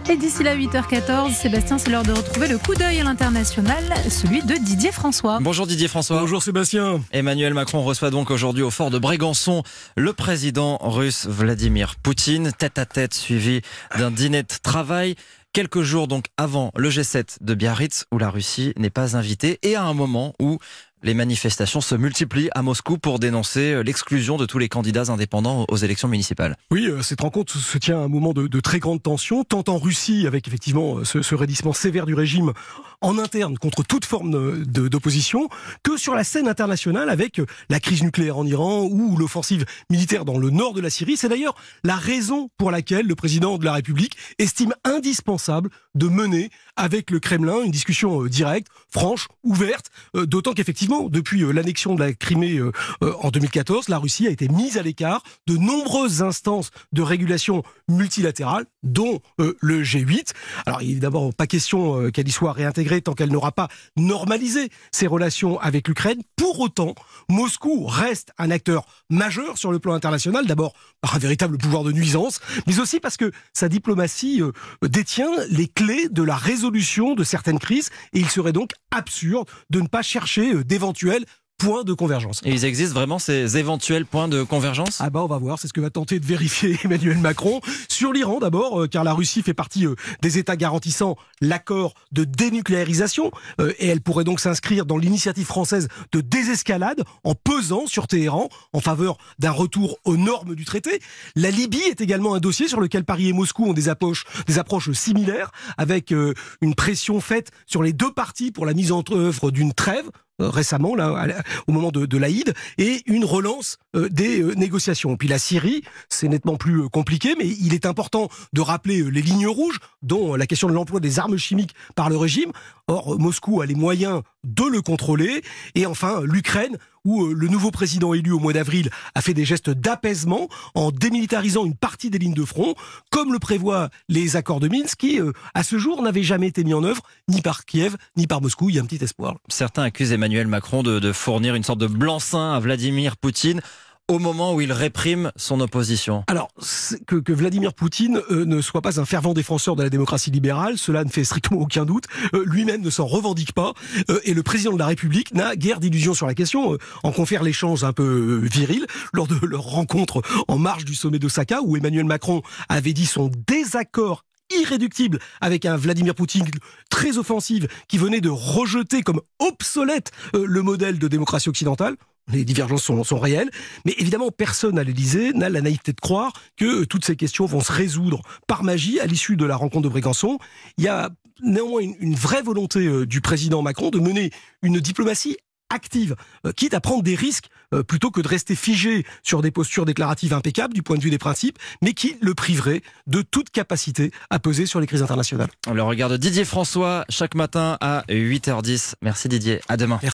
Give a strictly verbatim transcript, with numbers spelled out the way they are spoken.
Et d'ici là, huit heures quatorze, Sébastien, c'est l'heure de retrouver le coup d'œil à l'international, celui de Didier François. Bonjour Didier François. Bonjour Sébastien. Emmanuel Macron reçoit donc aujourd'hui au fort de Brégançon le président russe Vladimir Poutine, tête à tête suivi d'un dîner de travail. Quelques jours donc avant le G sept de Biarritz où la Russie n'est pas invitée et à un moment où les manifestations se multiplient à Moscou pour dénoncer l'exclusion de tous les candidats indépendants aux élections municipales. Oui, cette rencontre se tient à un moment de, de très grande tension, tant en Russie, avec effectivement ce, ce raidissement sévère du régime en interne contre toute forme de, d'opposition, que sur la scène internationale avec la crise nucléaire en Iran ou l'offensive militaire dans le nord de la Syrie. C'est d'ailleurs la raison pour laquelle le président de la République estime indispensable de mener avec le Kremlin une discussion directe, franche, ouverte, d'autant qu'effectivement, depuis l'annexion de la Crimée en deux mille quatorze, la Russie a été mise à l'écart de nombreuses instances de régulation multilatérales, dont le G huit. Alors, il n'est d'abord pas question qu'elle y soit réintégrée tant qu'elle n'aura pas normalisé ses relations avec l'Ukraine. Pour autant, Moscou reste un acteur majeur sur le plan international, d'abord par un véritable pouvoir de nuisance, mais aussi parce que sa diplomatie détient les clés de la résolution de certaines crises, et il serait donc absurde de ne pas chercher d'éventuels points de convergence. Et ils existent vraiment ces éventuels points de convergence ? Ah bah on va voir, c'est ce que va tenter de vérifier Emmanuel Macron. Sur l'Iran d'abord, euh, car la Russie fait partie euh, des États garantissant l'accord de dénucléarisation, euh, et elle pourrait donc s'inscrire dans l'initiative française de désescalade en pesant sur Téhéran en faveur d'un retour aux normes du traité. La Libye est également un dossier sur lequel Paris et Moscou ont des approches, des approches similaires, avec euh, une pression faite sur les deux parties pour la mise en œuvre d'une trêve, récemment, là, au moment de, de l'Aïd, et une relance euh, des euh, négociations. Puis la Syrie, c'est nettement plus euh, compliqué, mais il est important de rappeler euh, les lignes rouges, dont euh, la question de l'emploi des armes chimiques par le régime. Or, euh, Moscou a les moyens de le contrôler. Et enfin, l'Ukraine, où euh, le nouveau président élu au mois d'avril a fait des gestes d'apaisement en démilitarisant une partie des lignes de front, comme le prévoient les accords de Minsk, qui, euh, à ce jour, n'avaient jamais été mis en œuvre, ni par Kiev, ni par Moscou. Il y a un petit espoir. Certains accusent Emmanuel Macron de, de fournir une sorte de blanc-seing à Vladimir Poutine au moment où il réprime son opposition. Alors, que, que Vladimir Poutine euh, ne soit pas un fervent défenseur de la démocratie libérale, cela ne fait strictement aucun doute. Euh, lui-même ne s'en revendique pas. Euh, et le président de la République n'a guère d'illusions sur la question. Euh, en confère l'échange un peu euh, viril lors de leur rencontre en marge du sommet d'Osaka, où Emmanuel Macron avait dit son désaccord irréductible avec un Vladimir Poutine très offensif qui venait de rejeter comme obsolète euh, le modèle de démocratie occidentale. Les divergences sont, sont réelles, mais évidemment personne à l'Élysée n'a la naïveté de croire que euh, toutes ces questions vont se résoudre par magie à l'issue de la rencontre de Brégançon. Il y a néanmoins une, une vraie volonté euh, du président Macron de mener une diplomatie active, euh, quitte à prendre des risques euh, plutôt que de rester figé sur des postures déclaratives impeccables du point de vue des principes, mais qui le priverait de toute capacité à peser sur les crises internationales. On le regarde Didier François chaque matin à huit heures dix. Merci Didier, à demain. Merci.